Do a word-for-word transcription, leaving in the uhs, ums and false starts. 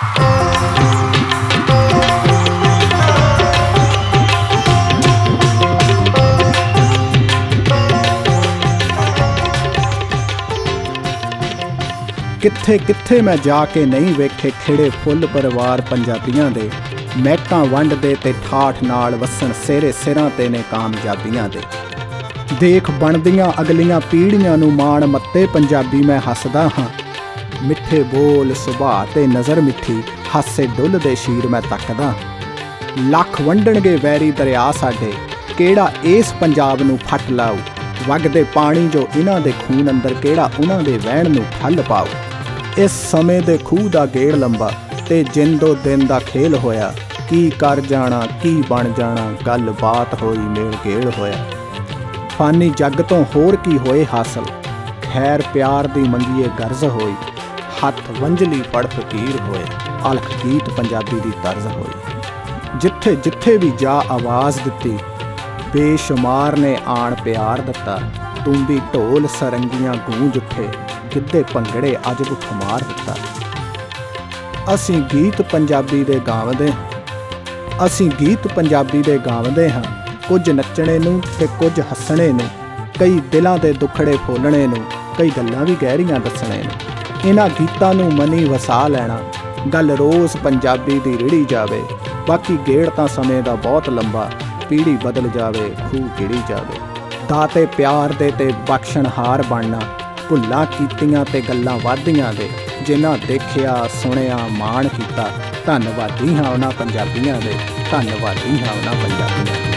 ਕਿੱਥੇ ਕਿੱਥੇ ਮੈਂ ਜਾ ਕੇ ਨਹੀਂ ਵੇਖੇ ਖਿੜੇ ਫੁੱਲ ਪਰਿਵਾਰ ਪੰਜਾਬੀਆਂ ਦੇ, ਮਹਿਕਾਂ ਵੰਡਦੇ ਤੇ ਠਾਠ ਨਾਲ ਵਸਣ ਸਿਰੇ ਸਿਰਾਂ ਤੇ ਨੇ ਕਾਮਯਾਬੀਆਂ ਦੇ। ਦੇਖ ਬਣਦੀਆਂ ਅਗਲੀਆਂ ਪੀੜ੍ਹੀਆਂ ਨੂੰ ਮਾਣ ਮੱਤੇ ਪੰਜਾਬੀ ਮੈਂ ਹੱਸਦਾ ਹਾਂ, ਮਿੱਠੇ ਬੋਲ ਸੁਭਾਅ ਤੇ ਨਜ਼ਰ ਮਿੱਠੀ ਹਾਸੇ ਡੁੱਲਦੇ ਸ਼ੀਰ ਮੈਂ ਤੱਕਦਾ। ਲੱਖ ਵੰਡਣਗੇ ਵੈਰੀ ਦਰਿਆ ਸਾਡੇ, ਕਿਹੜਾ ਇਸ ਪੰਜਾਬ ਨੂੰ ਫੱਟ ਲਾਊ, ਵਗਦੇ ਪਾਣੀ ਜੋ ਇਹਨਾਂ ਦੇ ਖੂਨ ਅੰਦਰ ਕਿਹੜਾ ਉਹਨਾਂ ਦੇ ਵਹਿਣ ਨੂੰ ਠੱਲ ਪਾਊ। ਇਸ ਸਮੇਂ ਦੇ ਖੂਹ ਦਾ ਗੇੜ ਲੰਬਾ ਤੇ ਜਿੰਦੋ ਦਿਨ ਦਾ ਖੇਲ ਹੋਇਆ, ਕੀ ਕਰ ਜਾਣਾ ਕੀ ਬਣ ਜਾਣਾ ਗੱਲ ਬਾਤ ਹੋਈ ਮੇਲ ਗੇਲ ਹੋਇਆ। ਫਾਨੀ ਜੱਗ ਤੋਂ ਹੋਰ ਕੀ ਹੋਏ ਹਾਸਲ, ਖੈਰ ਪਿਆਰ ਦੀ ਮੰਗੀਏ ਗਰਜ਼ ਹੋਈ, ਹੱਥ ਵੰਝਲੀ ਫੜ ਫਕੀਰ ਹੋਏ, ਅਲਖ ਗੀਤ ਪੰਜਾਬੀ ਦੀ ਤਰਜ਼ ਹੋਈ। ਜਿੱਥੇ ਜਿੱਥੇ ਵੀ ਜਾ ਆਵਾਜ਼ ਦਿੱਤੀ, ਬੇਸ਼ੁਮਾਰ ਨੇ ਆਣ ਪਿਆਰ ਦਿੱਤਾ, ਤੂੰਬੀ ਢੋਲ ਸਰੰਗੀਆਂ ਗੂੰਜ ਉੱਠੇ, ਗਿੱਧੇ ਭੰਗੜੇ ਅੱਜ ਨੂੰ ਖਮਾਰ ਦਿੱਤਾ। ਅਸੀਂ ਗੀਤ ਪੰਜਾਬੀ ਦੇ ਗਾਵਦੇ ਅਸੀਂ ਗੀਤ ਪੰਜਾਬੀ ਦੇ ਗਾਵਦੇ ਹਾਂ, ਕੁਝ ਨੱਚਣੇ ਨੂੰ ਤੇ ਕੁਝ ਹੱਸਣੇ ਨੂੰ, ਕਈ ਦਿਲਾਂ ਦੇ ਦੁੱਖੜੇ ਫੋਲਣੇ ਨੂੰ, ਕਈ ਗੱਲਾਂ ਵੀ ਗਹਿਰੀਆਂ ਦੱਸਣੇ ਨੂੰ। ਇਹਨਾਂ ਗੀਤਾਂ ਨੂੰ ਮਨੀ ਵਸਾ ਲੈਣਾ, ਗੱਲ ਰੋਜ਼ ਪੰਜਾਬੀ ਦੀ ਰਿੜੀ ਜਾਵੇ, ਬਾਕੀ ਗੇੜ ਤਾਂ ਸਮੇਂ ਦਾ ਬਹੁਤ ਲੰਬਾ, ਪੀੜ੍ਹੀ ਬਦਲ ਜਾਵੇ ਖੂਹ ਕਿਹੜੀ ਜਾਵੇ। ਦਾਤੇ ਪਿਆਰ ਦੇ ਤੇ ਬਖਸ਼ਣਹਾਰ ਬਣਨਾ, ਭੁੱਲਾਂ ਕੀਤੀਆਂ ਤੇ ਗੱਲਾਂ ਵਾਧੀਆਂ ਦੇ, ਜਿਨ੍ਹਾਂ ਦੇਖਿਆ ਸੁਣਿਆ ਮਾਣ ਕੀਤਾ, ਧੰਨਵਾਦੀ ਹਾਂ ਉਹਨਾਂ ਪੰਜਾਬੀਆਂ ਦੇ, ਧੰਨਵਾਦੀ ਹਾਂ ਉਹਨਾਂ ਪੰਜਾਬੀਆਂ ਦੇ।